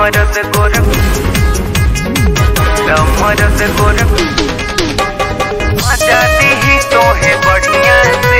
मरद गोरख मरद गोरख मजा दी तो है बढ़िया से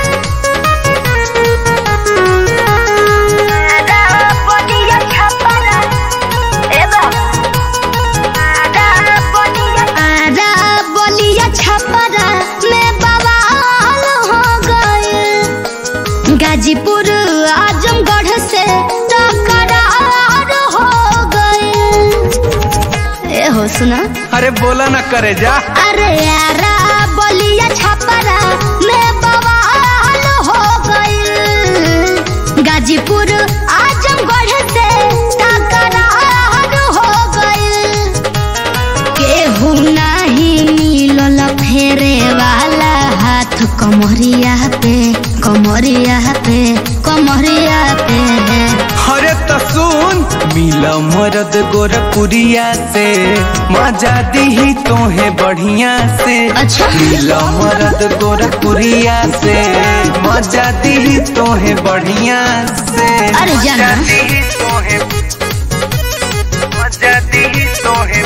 गाजीपुर आजमगढ़ से टकरार हो गए। ए हो सुना, अरे बोला ना करे जा। अरे यारा बलिया छपरा में बवाल हो गए। गाजीपुर आजमगढ़ से टकरार हो गए। केहू नहीं मिलल फेरे वाला हाथ कमरिया पे कमरिया पे कमरिया पे। अरे तो सुन, मिला मरद गोरखपुरिया से मजा दी तो है बढ़िया से। अच्छा। मिला मरद गोरखपुरिया से मजा दी तो है बढ़िया से। अरे जाना मजा दी तो है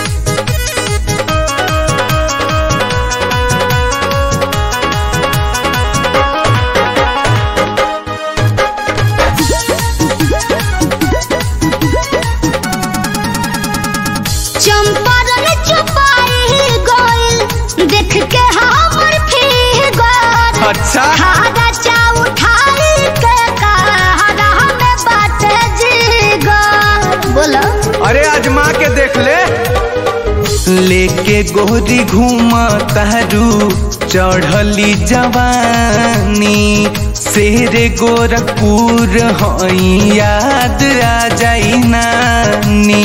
चंपारण चुपाई गोइल देख के हमर फिगर। अच्छा। खादा चा उठाई के कहारा में बाटे जीगर। बोलो। अरे आजमा के देख ले। लेके गोरी घूमा तारू चढ़ली जवानी शेर गोरखपुर हई याद आ जाई नानी।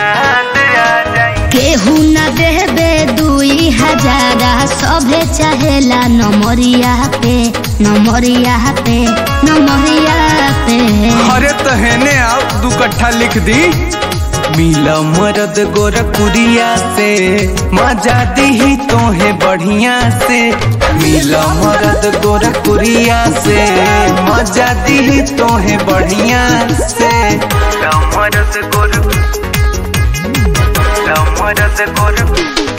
केहू न देबे 2000 सभे चाहेला नमरिया पे नमरिया पे नमरिया पे। अरे तहने आप 2 कट्ठा लिख दी। मिला मरद गोरखपुरिया से मजा दी तो है बढ़िया से। मिला मरद गोरखपुरिया से मजा दी तो है बढ़िया से। मरद गोरख मरद गोरख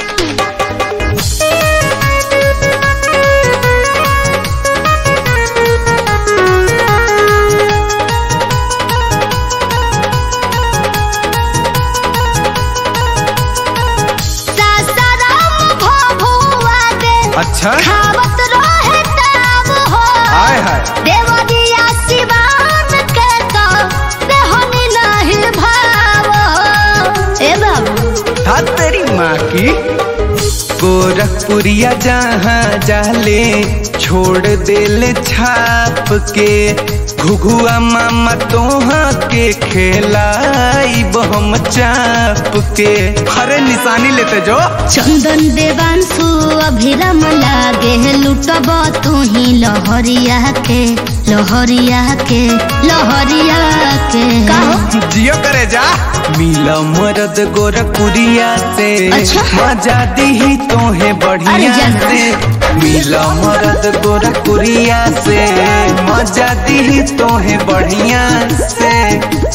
अच्छा। खावत रहे ताब हो। हाय हाय। देवरिया सिवान के तो देहनी नहीं भाव। ए बाबू था तेरी माँ की। गोरखपुरिया जहाँ जाले छोड़ देले छाप के। घुघुआ मामा तोहा के खेलाई हम चाप के। अरे निशानी लेते जो। चंदन देवांशु अभिराम लागे लुटब तू ही लहरिया के लहरिया के लहरिया के। जियो करे जा। मिला मरद गोरखपुरिया से। अच्छा। मजा दी तो है बढ़िया से। मिला मरद गोरखपुरिया से मजा दी तो है बढ़िया से।